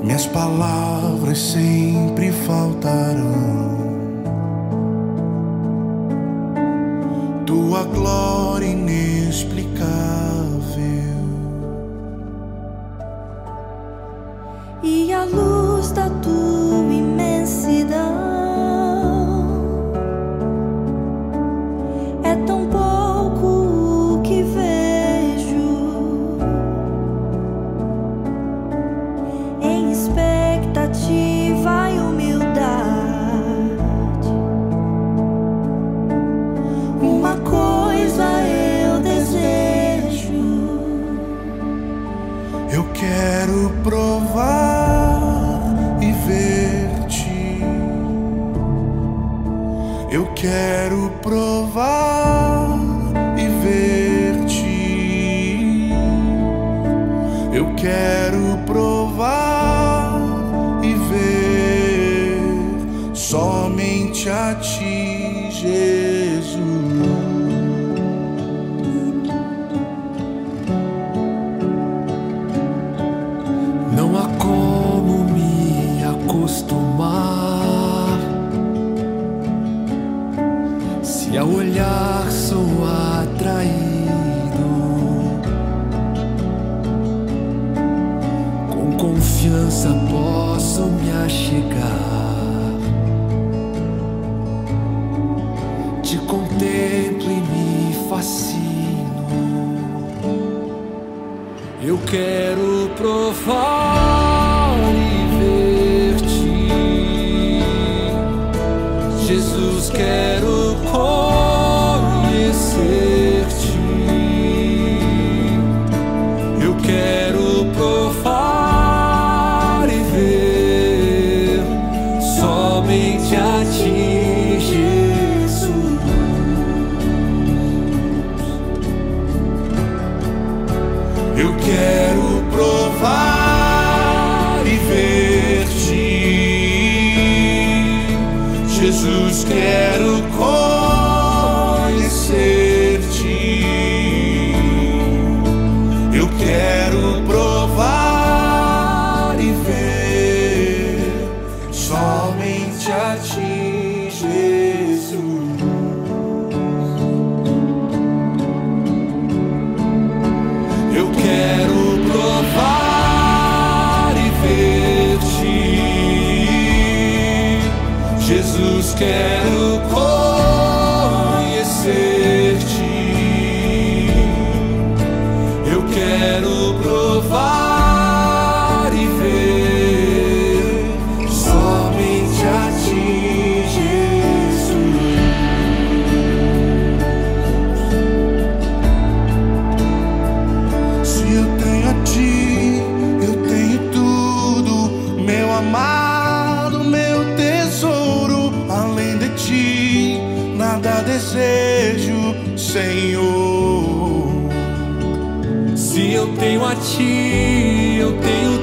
minhas palavras sempre faltarão. Tua glória inexplicável e a luz da tua imensidão é tão pouco o que vejo, em expectativa e humildade. Uma coisa eu desejo, eu quero provar e ver-te. Eu quero provar e ver-te. Eu quero provar e ver somente a ti, Jesus. Não há como me acostumar, se ao olhar sou atraído, com confiança posso me achegar. Te contemplo e me fascino. Eu quero provar e ver-te, Jesus, quero conhecer-te. Eu quero provar e ver somente a ti, Jesus. Eu quero provar e ver-te, Jesus, quero conhecer-te. Eu quero provar e ver somente a ti, Jesus. Eu quero provar e ver-te, Jesus, quero conhecer-te. Eu quero provar e ver somente a ti, Jesus. Se eu tenho a ti, eu tenho tudo, meu amado, meu tesouro. Além de ti, nada desejo, Senhor. Se eu tenho a ti, eu tenho